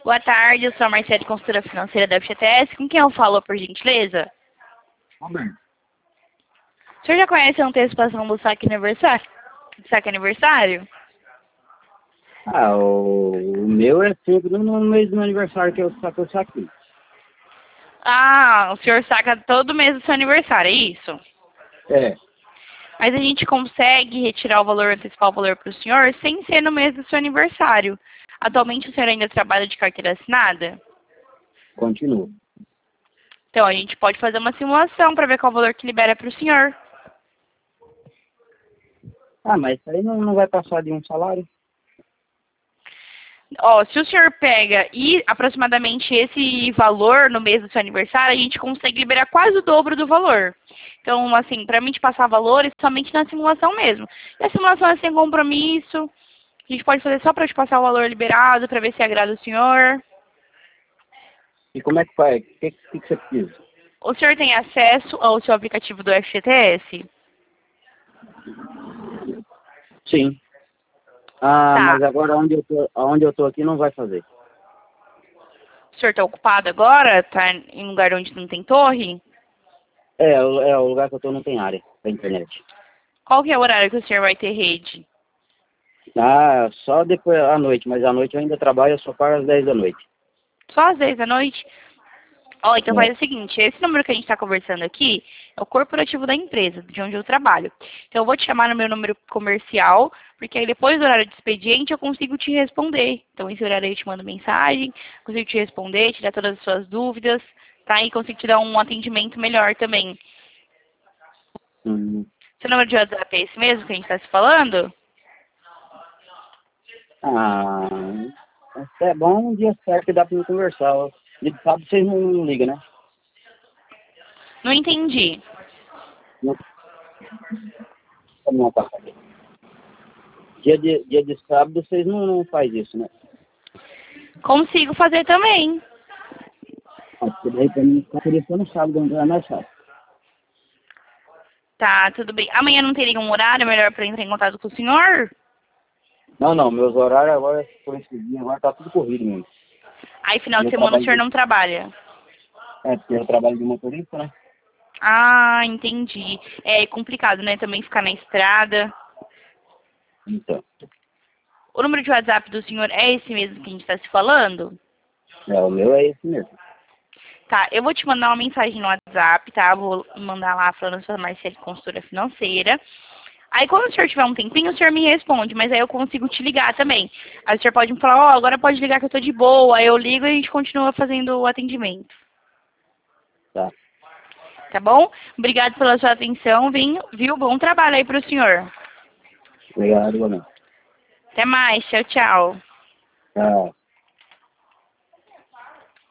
Boa tarde, eu sou a Marcele, consultora financeira da FGTS. Com quem eu falo, por gentileza? Amém. O senhor já conhece a antecipação do saque aniversário? Saque aniversário? O meu é sempre no mês do meu aniversário que eu saco o saquinho. Ah, o senhor saca todo mês do seu aniversário, é isso? É, Mas a gente consegue retirar o valor, antecipar o valor para o senhor sem ser no mês do seu aniversário. Atualmente o senhor ainda trabalha de carteira assinada? continua. Então a gente pode fazer uma simulação para ver qual o valor que libera para o senhor. Mas isso aí não vai passar de um salário? Ó, se o senhor pega e aproximadamente esse valor no mês do seu aniversário, a gente consegue liberar quase o dobro do valor. Então, assim, para mim te passar valores somente na simulação mesmo. E a simulação é sem compromisso. A gente pode fazer só para te passar o valor liberado, para ver se agrada o senhor. E como é que faz? O que você precisa? O senhor tem acesso ao seu aplicativo do FGTS? Sim. Tá. Mas agora onde eu tô aqui não vai fazer. O senhor está ocupado agora? Está em um lugar onde não tem torre? O lugar que eu tô não tem área da internet. Qual que é o horário que o senhor vai ter rede? Só depois à noite, mas à noite eu ainda trabalho, eu só paro às 10 da noite. Só às 10 da noite? Ó, então É. faz o seguinte, esse número que a gente está conversando aqui é o corporativo da empresa, de onde eu trabalho. Então eu vou te chamar no meu número comercial, porque aí depois do horário de expediente eu consigo te responder. Então esse horário eu te mando mensagem, consigo te responder, tirar todas as suas dúvidas, tá? E consigo te dar um atendimento melhor também. Hum. Seu número de WhatsApp é esse mesmo que a gente está se falando? Ah, é bom um dia certo que dá pra me conversar. Dia de sábado vocês não ligam, né? Não entendi. Não, não tá. Dia de sábado vocês não faz isso, né? Consigo fazer também. Porque daí pra mim ficar por isso no sábado, não é mais fácil. Tá, tudo bem. Amanhã não tem nenhum horário melhor para entrar em contato com o senhor? Não, meus horários agora, por esse dia, agora tá tudo corrido mesmo. Aí final de Eu semana o trabalho senhor de, não trabalha. porque eu trabalho de motorista, né? Ah, entendi. É complicado, né? Também ficar na estrada. Então, O número de WhatsApp do senhor é esse mesmo que a gente está se falando? o meu é esse mesmo. Tá, eu vou te mandar uma mensagem no WhatsApp, tá? Vou mandar lá falando sua Marcele, consultora financeira. Aí quando o senhor tiver um tempinho, o senhor me responde, mas aí eu consigo te ligar também. Aí o senhor pode me falar, ó, agora pode ligar que eu tô de boa. Aí eu ligo e a gente continua fazendo o atendimento. Tá. Tá bom? Obrigado pela sua atenção, viu? Bom trabalho aí pro senhor. Obrigado, igualmente. Até mais, tchau, tchau. Tchau.